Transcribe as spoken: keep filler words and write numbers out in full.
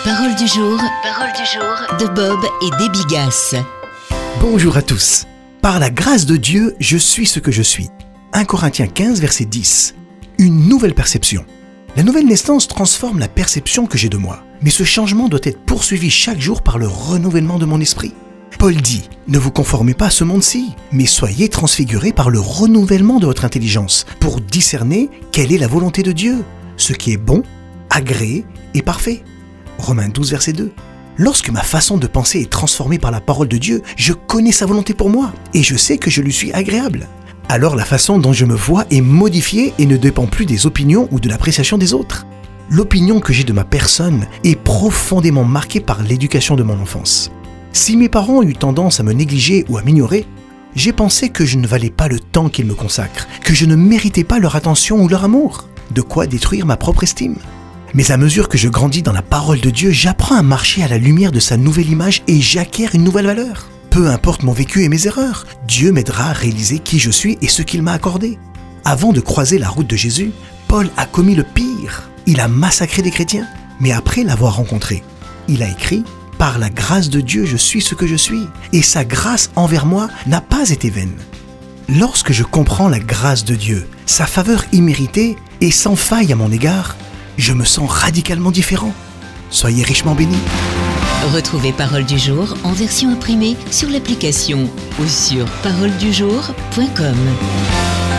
Parole du jour, parole du jour de Bob et Debbie Gass. Bonjour à tous. Par la grâce de Dieu, je suis ce que je suis. un Corinthiens quinze, verset dix. Une nouvelle perception. La nouvelle naissance transforme la perception que j'ai de moi. Mais ce changement doit être poursuivi chaque jour par le renouvellement de mon esprit. Paul dit, ne vous conformez pas à ce monde-ci, mais soyez transfigurés par le renouvellement de votre intelligence, pour discerner quelle est la volonté de Dieu, ce qui est bon, agréé et parfait. Romains douze, verset deux. Lorsque ma façon de penser est transformée par la parole de Dieu, je connais sa volonté pour moi, et je sais que je lui suis agréable. Alors la façon dont je me vois est modifiée et ne dépend plus des opinions ou de l'appréciation des autres. L'opinion que j'ai de ma personne est profondément marquée par l'éducation de mon enfance. Si mes parents ont eu tendance à me négliger ou à m'ignorer, j'ai pensé que je ne valais pas le temps qu'ils me consacrent, que je ne méritais pas leur attention ou leur amour, de quoi détruire ma propre estime. Mais à mesure que je grandis dans la parole de Dieu, j'apprends à marcher à la lumière de sa nouvelle image et j'acquiers une nouvelle valeur. Peu importe mon vécu et mes erreurs, Dieu m'aidera à réaliser qui je suis et ce qu'il m'a accordé. Avant de croiser la route de Jésus, Paul a commis le pire. Il a massacré des chrétiens. Mais après l'avoir rencontré, il a écrit « Par la grâce de Dieu, je suis ce que je suis, et sa grâce envers moi n'a pas été vaine. » Lorsque je comprends la grâce de Dieu, sa faveur imméritée et sans faille à mon égard, je me sens radicalement différent. Soyez richement bénis. Retrouvez Parole du jour en version imprimée sur l'application ou sur parole du jour point com.